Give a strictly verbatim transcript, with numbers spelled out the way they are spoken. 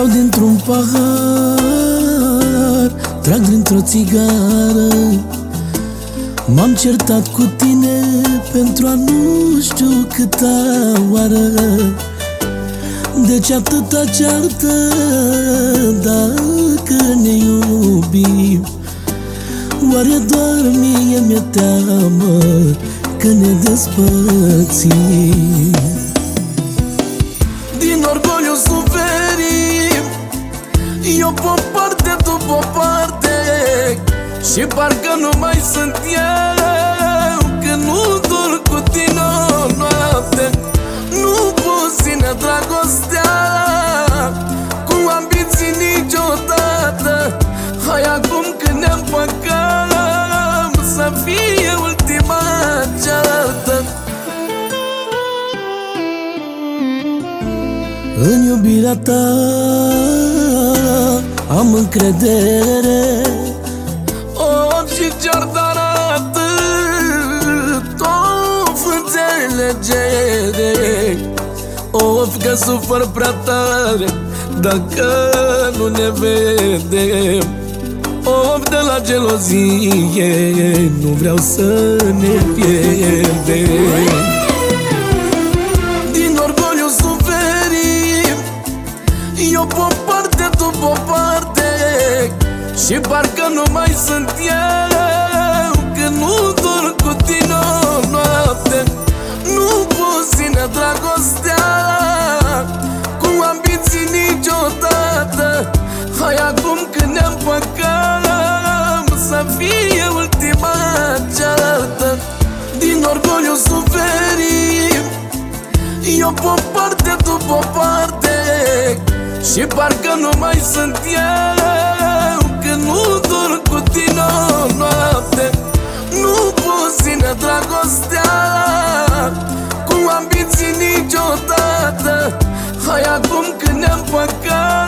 Beau dintr-un pahar, trag dintr-o țigară. M-am certat cu tine pentru a nu știu câta oară. Deci atâta ceartă dacă ne iubim. Oare doar mie mi-e teamă că ne despărțim? Din orgoliu suferim, eu pe o parte, tu pe o parte, și parcă nu mai sunt eu când nu dorm cu tine o noapte. Nu pot ține dragostea cu ambiții niciodată. Hai acum când ne împăcăm să fie ultima ceartă. În iubirea ta am încredere. Of, și ce-ar dar atât, of, înțelegere. Of, că sufăr prea tare dacă nu ne vedem. Of, de la gelozie nu vreau să ne pierdem. Din orgoliu suferim, eu pe o parte, tu pe o parte, și parcă nu mai sunt eu când nu dorm cu tine o noapte. Nu pot ține dragostea cu ambiții niciodată. Hai acum când ne împăcăm să fie ultima ceartă. Din orgoliu suferim, eu pe o parte, tu pe o parte, și parcă nu mai sunt eu când nu dorm cu tine o noapte. Nu pot ține dragostea cu ambiții niciodată. Hai acum când ne împăcăm